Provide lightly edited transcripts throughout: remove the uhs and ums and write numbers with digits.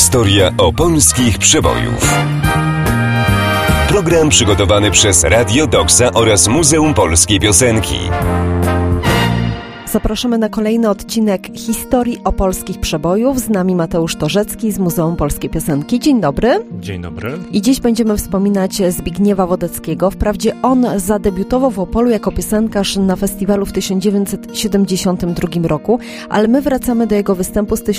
Historia opolskich przebojów. Program przygotowany przez Radio Doksa oraz Muzeum Polskiej Piosenki. Zapraszamy na kolejny odcinek Historii opolskich przebojów. Z nami Mateusz Torzecki z Muzeum Polskiej Piosenki. Dzień dobry. Dzień dobry. I dziś będziemy wspominać Zbigniewa Wodeckiego. Wprawdzie on zadebiutował w Opolu jako piosenkarz na festiwalu w 1972 roku, ale my wracamy do jego występu z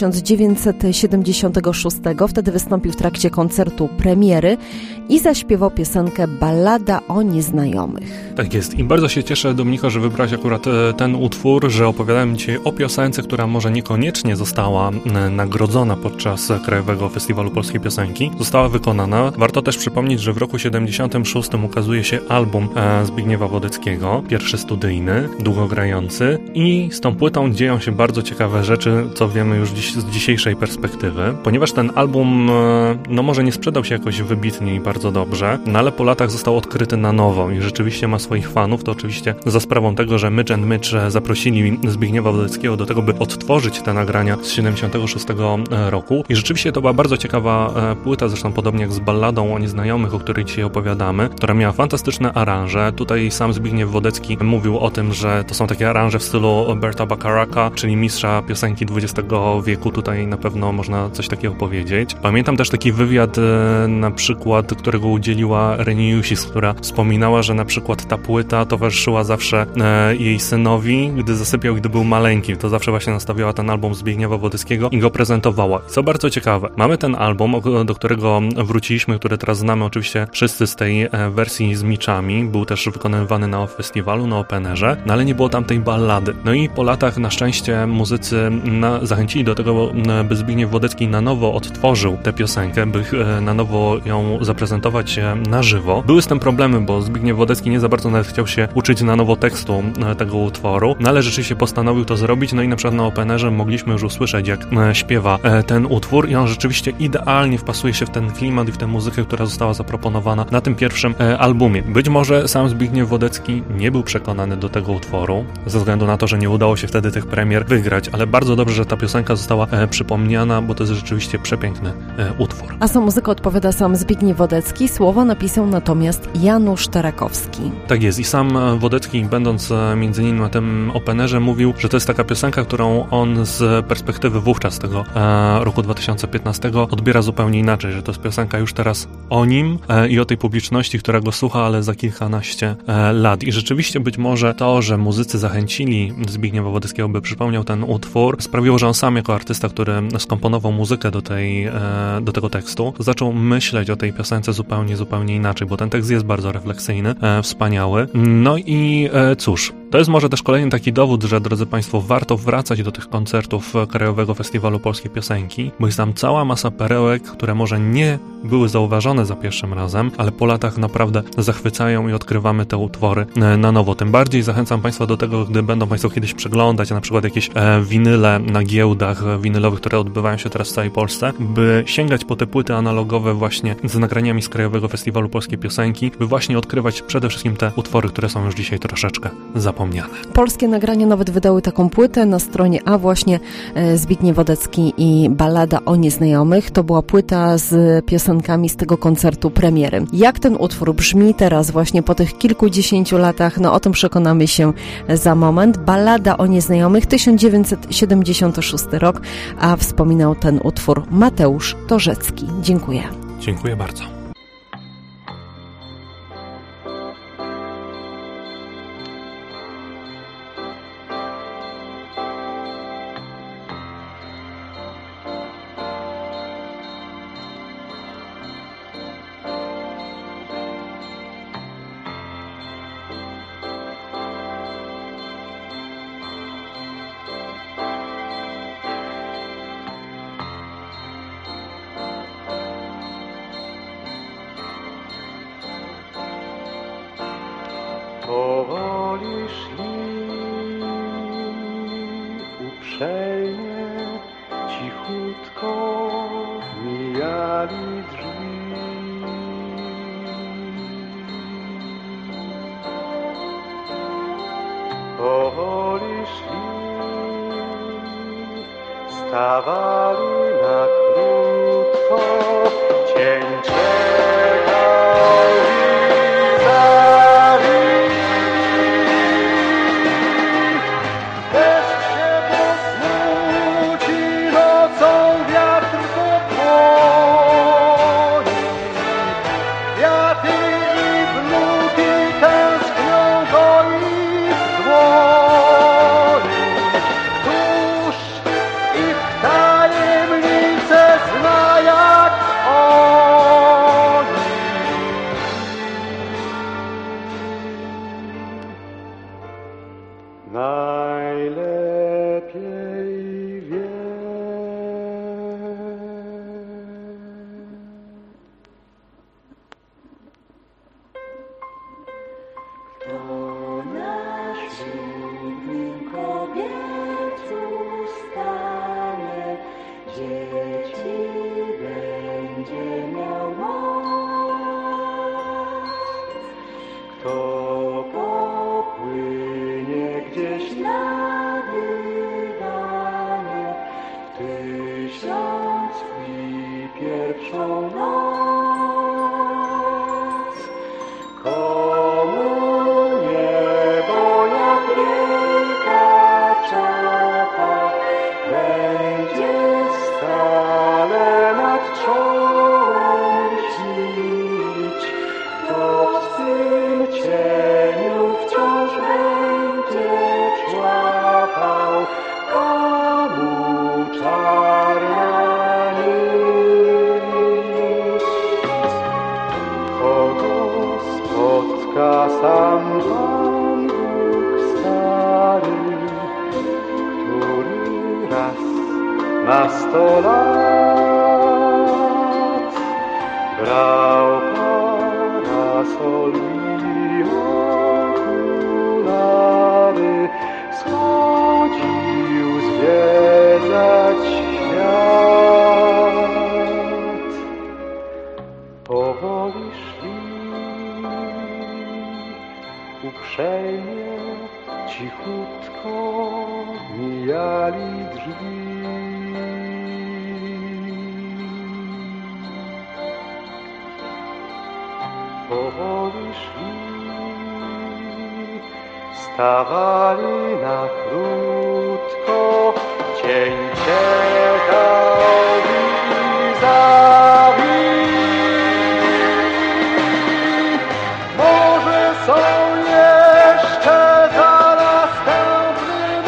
1976. Wtedy wystąpił w trakcie koncertu premiery i zaśpiewał piosenkę Ballada o nieznajomych. Tak jest. I bardzo się cieszę, Dominiko, że wybrałaś akurat ten utwór, że opowiadałem dzisiaj o piosence, która może niekoniecznie została nagrodzona podczas Krajowego Festiwalu Polskiej Piosenki. Została wykonana. Warto też przypomnieć, że w roku 76 ukazuje się album Zbigniewa Wodeckiego, pierwszy studyjny, długogrający, i z tą płytą dzieją się bardzo ciekawe rzeczy, co wiemy już z dzisiejszej perspektywy. Ponieważ ten album może nie sprzedał się jakoś wybitnie i bardzo dobrze, ale po latach został odkryty na nowo i rzeczywiście ma swoich fanów. To oczywiście za sprawą tego, że Mitch and Mitch zaprosili Zbigniewa Wodeckiego do tego, by odtworzyć te nagrania z 76 roku. I rzeczywiście to była bardzo ciekawa płyta, zresztą podobnie jak z Balladą o nieznajomych, o której dzisiaj opowiadamy, która miała fantastyczne aranże. Tutaj sam Zbigniew Wodecki mówił o tym, że to są takie aranże w stylu Berta Bacharaka, czyli mistrza piosenki XX wieku. Tutaj na pewno można coś takiego powiedzieć. Pamiętam też taki wywiad, na przykład, którego udzieliła Reni Jusis, która wspominała, że na przykład ta płyta towarzyszyła zawsze jej synowi, gdy zasypiał, gdy był maleńki. To zawsze właśnie nastawiała ten album Zbigniewa Wodeckiego i go prezentowała. I co bardzo ciekawe, mamy ten album, do którego wróciliśmy, który teraz znamy oczywiście wszyscy z tej wersji z Miczami. Był też wykonywany na festiwalu, na Openerze, ale nie było tam tej ballady. No i po latach na szczęście muzycy zachęcili do tego, by Zbigniew Wodecki na nowo odtworzył tę piosenkę, by na nowo ją zaprezentować na żywo. Były z tym problemy, bo Zbigniew Wodecki nie za bardzo nawet chciał się uczyć na nowo tekstu tego utworu, ale rzeczywiście postanowił to zrobić, no i na przykład na Openerze mogliśmy już usłyszeć, jak śpiewa ten utwór i on rzeczywiście idealnie wpasuje się w ten klimat i w tę muzykę, która została zaproponowana na tym pierwszym albumie. Być może sam Zbigniew Wodecki nie był przekonany do tego utworu, ze względu na to, że nie udało się wtedy tych premier wygrać, ale bardzo dobrze, że ta piosenka została przypomniana, bo to jest rzeczywiście przepiękny utwór. A za muzykę odpowiada sam Zbigniew Wodecki, słowa napisał natomiast Janusz Tarakowski. Tak jest i sam Wodecki, będąc między innymi na tym Openerze, mówił, że to jest taka piosenka, którą on z perspektywy wówczas tego roku 2015 odbiera zupełnie inaczej, że to jest piosenka już teraz o nim i o tej publiczności, która go słucha, ale za kilkanaście lat. I rzeczywiście być może to, że muzycy zachęcili Zbigniewa Wodeckiego, by przypomniał ten utwór, sprawiło, że on sam jako artysta, który skomponował muzykę do tego tekstu, zaczął myśleć o tej piosence zupełnie inaczej, bo ten tekst jest bardzo refleksyjny, wspaniały. No i cóż, to jest może też kolejny taki dowód, że, drodzy Państwo, warto wracać do tych koncertów Krajowego Festiwalu Polskiej Piosenki, bo jest tam cała masa perełek, które może nie były zauważone za pierwszym razem, ale po latach naprawdę zachwycają i odkrywamy te utwory na nowo. Tym bardziej zachęcam Państwa do tego, gdy będą Państwo kiedyś przeglądać na przykład jakieś winyle na giełdach winylowych, które odbywają się teraz w całej Polsce, by sięgać po te płyty analogowe właśnie z nagraniami z Krajowego Festiwalu Polskiej Piosenki, by właśnie odkrywać przede wszystkim te utwory, które są już dzisiaj troszeczkę zapomniane. Polskie nagrania nawet wydały taką płytę na stronie A, właśnie Zbigniew Wodecki i Ballada o nieznajomych. To była płyta z piosenkami z tego koncertu premiery. Jak ten utwór brzmi teraz właśnie po tych kilkudziesięciu latach, no o tym przekonamy się za moment. Ballada o nieznajomych, 1976 rok, a wspominał ten utwór Mateusz Torzecki. Dziękuję. Dziękuję bardzo. Powoli szli uprzejmie, cichutko mijali drzwi. Powoli szli, stawali na krótko. krótko, cień czekał vis-a-vis. Deszcz się posmuci, nocą wiatr go płoni. Kwiaty i wnuki tęsknią do ich dłoni. Któż ich tajemnice zna jak oni? Najlepiej wie. To na ślubnym kobiecu stanie, dzieci będzie miał moc. Kto popłynie gdzieś Na wydanie w 1001 noc, komu niebo jak wielka czata będzie stale nad czołem śnić, kto w tym cieniu wciąż będzie człapał, komu czarna nić. Kogo spotka sam Pan Bóg stary, który raz na 100 lat brał parasol i okulary, schodził zwiedzać świat. Powoli szli, uprzejmie, cichutko mijali drzwi. Powoli szli, stawali na krótko, cień czekał vis-a-vis. Może są jeszcze za następnym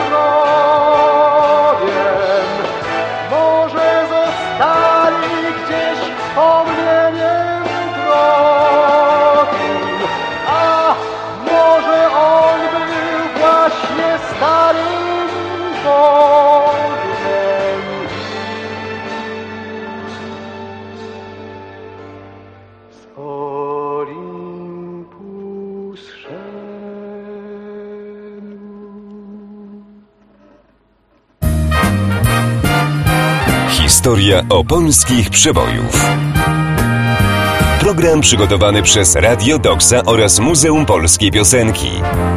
rogiem, może zostali gdzieś wspomnieniem drogim, a może on był właśnie starym Bogiem. Z Olympus szedł. Historia opolskich przebojów. Program przygotowany przez Radio Doksa oraz Muzeum Polskiej Piosenki.